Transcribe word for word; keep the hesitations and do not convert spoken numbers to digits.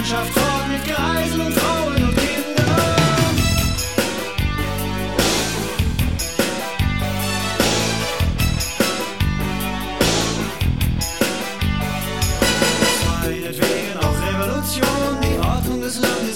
Landschaft fort mit Greisen und Frauen und Kindern. Meinetwegen auch Revolution, die Ordnung des Landes